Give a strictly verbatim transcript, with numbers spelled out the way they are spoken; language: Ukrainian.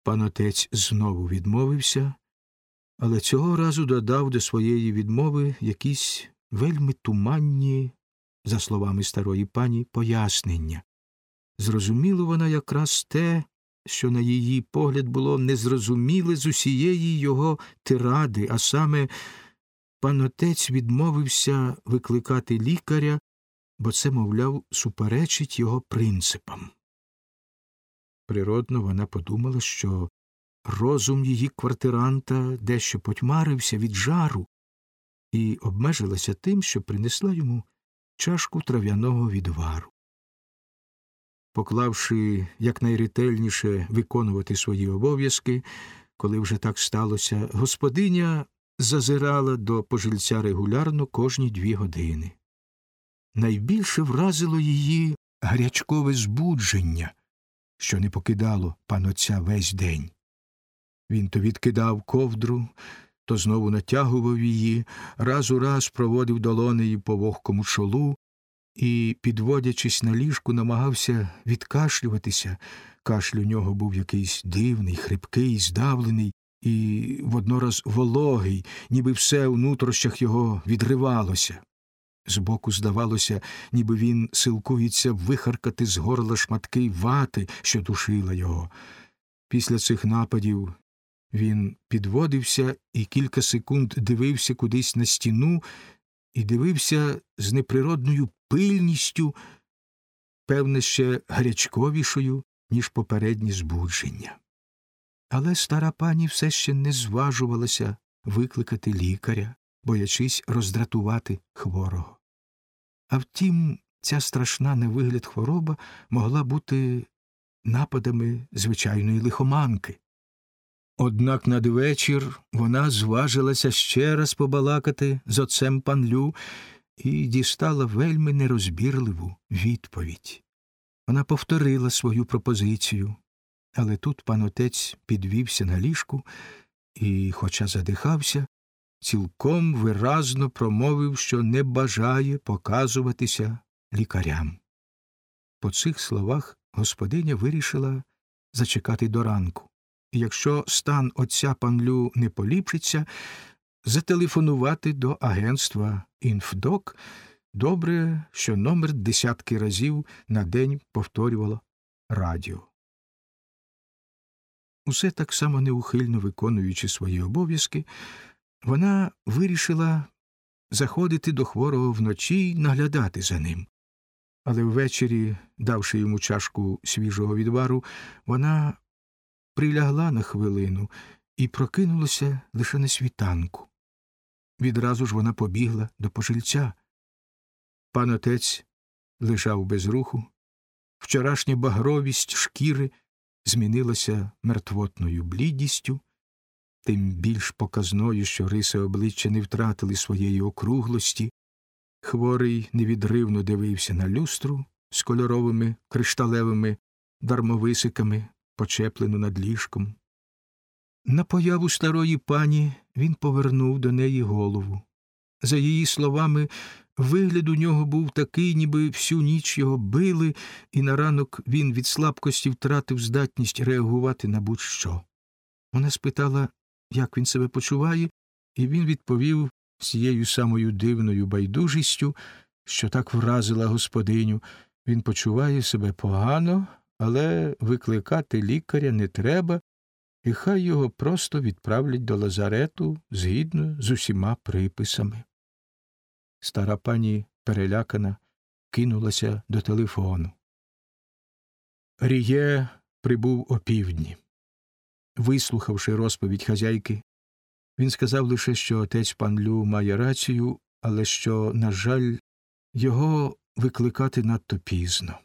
Пан отець знову відмовився, але цього разу додав до своєї відмови якісь вельми туманні, за словами старої пані, пояснення. Зрозуміло вона якраз те, що на її погляд було незрозуміле з усієї його тиради, а саме пан отець відмовився викликати лікаря, бо це, мовляв, суперечить його принципам. Природно, вона подумала, що розум її квартиранта дещо потьмарився від жару, і обмежилася тим, що принесла йому чашку трав'яного відвару. Поклавши якнайретельніше виконувати свої обов'язки, коли вже так сталося, господиня зазирала до пожильця регулярно кожні дві години. Найбільше вразило її гарячкове збудження, що не покидало панотця весь день. Він то відкидав ковдру, то знову натягував її, раз у раз проводив долонею по вогкому чолу і, підводячись на ліжку, намагався відкашлюватися. Кашель у нього був якийсь дивний, хрипкий, здавлений і воднораз вологий, ніби все у нутрощах його відривалося. Збоку здавалося, ніби він силкується вихаркати з горла шматки вати, що душила його. Після цих нападів він підводився і кілька секунд дивився кудись на стіну, і дивився з неприродною пильністю, певне, ще гарячковішою, ніж попередні збудження. Але стара пані все ще не зважувалася викликати лікаря, боячись роздратувати хворого. А втім, ця страшна на вигляд хвороба могла бути нападами звичайної лихоманки. Однак надвечір вона зважилася ще раз побалакати з отцем Панлю і дістала вельми нерозбірливу відповідь. Вона повторила свою пропозицію, але тут пан отець підвівся на ліжку і, хоча задихався, цілком виразно промовив, що не бажає показуватися лікарям. По цих словах господиня вирішила зачекати до ранку. І якщо стан отця Панлю не поліпшиться, зателефонувати до агентства «Інфдок». Добре, що номер десятки разів на день повторювало радіо. Усе так само неухильно виконуючи свої обов'язки, вона вирішила заходити до хворого вночі й наглядати за ним. Але ввечері, давши йому чашку свіжого відвару, вона прилягла на хвилину і прокинулася лише на світанку. Відразу ж вона побігла до пожильця. Пан отець лежав без руху. Вчорашня багровість шкіри змінилася мертвотною блідістю, тим більш показною, що риси обличчя не втратили своєї округлості. Хворий невідривно дивився на люстру з кольоровими кришталевими дармовисиками, почеплену над ліжком. На появу старої пані він повернув до неї голову. За її словами, вигляд у нього був такий, ніби всю ніч його били, і на ранок він від слабкості втратив здатність реагувати на будь-що. Вона спитала, як він себе почуває, і він відповів з цією самою дивною байдужістю, що так вразила господиню. Він почуває себе погано, але викликати лікаря не треба, і хай його просто відправлять до лазарету згідно з усіма приписами. Стара пані, перелякана, кинулася до телефону. Ріє прибув опівдні. Вислухавши розповідь хазяйки, він сказав лише, що отець Панлю має рацію, але що, на жаль, його викликати надто пізно.